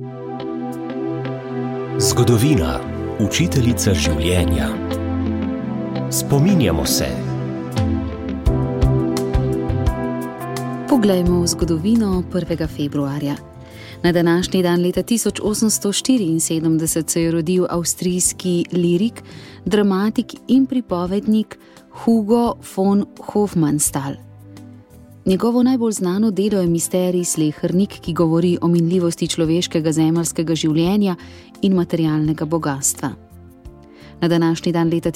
Zgodovina, učiteljica življenja. Spominjamo se. Poglejmo v zgodovino 1. februarja. Na današnji dan leta 1874 se je rodil avstrijski lirik, dramatik in pripovednik Hugo von Hofmannsthal. Njegovo najbolj znano delo je Misterij slehernik, ki govori o minljivosti človeškega zemeljskega življenja in materialnega bogastva. Na današnji dan leta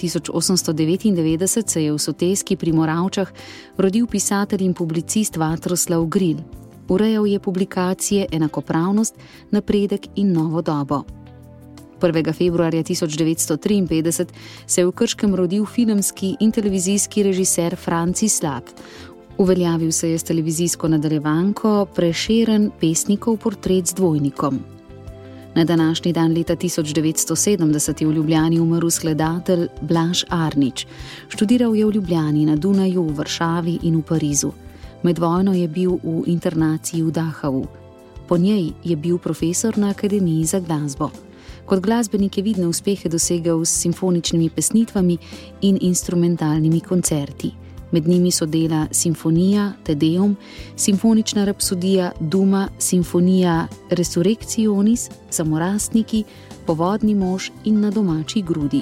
1899 se je v Soteski pri Moravčah rodil pisatelj in publicist Vatroslav Gril. Urejal je publikacije Enakopravnost, Napredek in Novo dobo. 1. februarja 1953 se je v Krškem rodil filmski in televizijski režiser Franci Slak. Uveljavil se je s televizijsko nadaljevanko Prešeren pesnikov portret z dvojnikom. Na današnji dan leta 1970 je v Ljubljani umrl skladatelj Blaž Arnič. Študiral je v Ljubljani, na Dunaju, v Varšavi in v Parizu. Med vojno je bil v internaciji v Dachavu. Po njej je bil profesor na Akademiji za glasbo. Kot glasbenik je vidne uspehe dosegel s simfoničnimi pesnitvami in instrumentalnimi koncerti. Med njimi so dela Simfonija, Te Deum, Simfonična rapsodija, Duma, Simfonija Resurrectionis, Samorastniki, Povodni mož in Na domači grudi.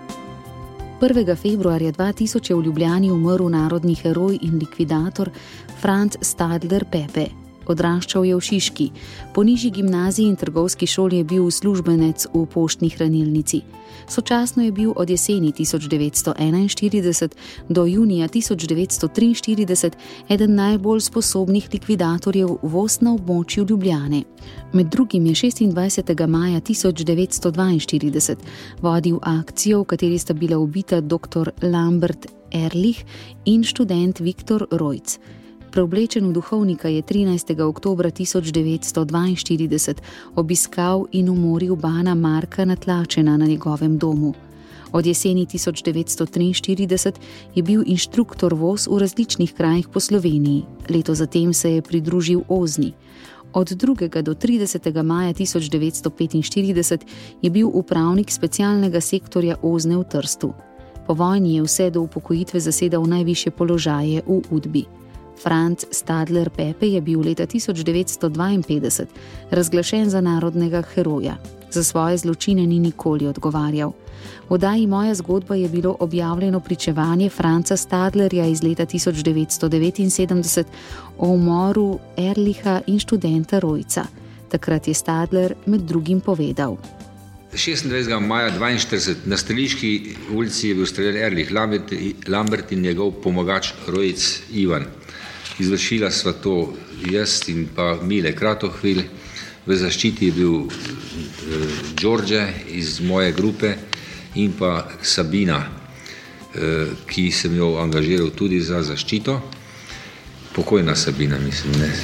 1. februarja 2000 je v Ljubljani umrl narodni heroj in likvidator Franc Stadler Pepe. Odraščal je v Šiški. Po nižji gimnaziji in trgovski šoli je bil uslužbenec v poštni hranilnici. Sočasno je bil od jeseni 1941 do junija 1943 eden najbolj sposobnih likvidatorjev voz na območju Ljubljane. Med drugim je 26. maja 1942 vodil akcijo, v kateri sta bila ubita dr. Lambert Ehrlich in študent Viktor Rojc. Preoblečen v duhovnika je 13. oktobra 1942 obiskal in umoril Bana Marka Natlačena na njegovem domu. Od jeseni 1943 je bil inštruktor voz v različnih krajih po Sloveniji. Leto zatem se je pridružil Ozni. Od 2. do 30. maja 1945 je bil upravnik specialnega sektorja Ozne v Trstu. Po vojni je vse do upokojitve zasedal najvišje položaje v Udbi. Franc Stadler Pepe je bil leta 1952 razglašen za narodnega heroja. Za svoje zločine ni nikoli odgovarjal. V oddaji Moja zgodba je bilo objavljeno pričevanje Franca Stadlerja iz leta 1979 o umoru Ehrlicha in študenta Rojca. Takrat je Stadler med drugim povedal: 26. maja 1942 na Streliški ulici je bil streljan Ehrlich Lambert in njegov pomagač Rojc Ivan. Izvršila sva to jaz in pa Mile Kratohvil. V zaščiti je bil Đorđe iz moje grupe in pa Sabina, ki sem jo angažiral tudi za zaščito. Pokojna Sabina, mislim, ne.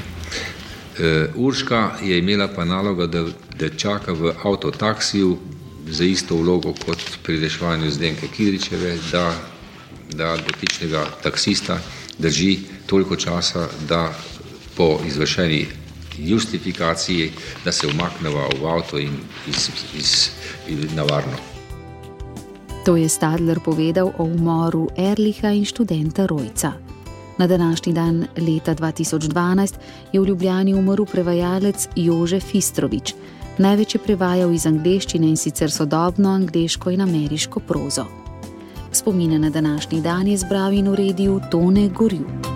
Urška je imela pa nalogo, da čaka v avtotaksiju za isto vlogo kot pri reševanju Zdenke Kidričeve, da dotičnega taksista drži toliko časa, da po izvršeni justifikaciji, da se umakneva v avto in na varno. To je Stadler povedal o umoru Ehrlicha in študenta Rojca. Na današnji dan leta 2012 je v Ljubljani umrl prevajalec Jože Fistrovič. Največ je prevajal iz angleščine, in sicer sodobno angleško in ameriško prozo. Spomine na današnji dan je zbral in uredil Tone Gorjup.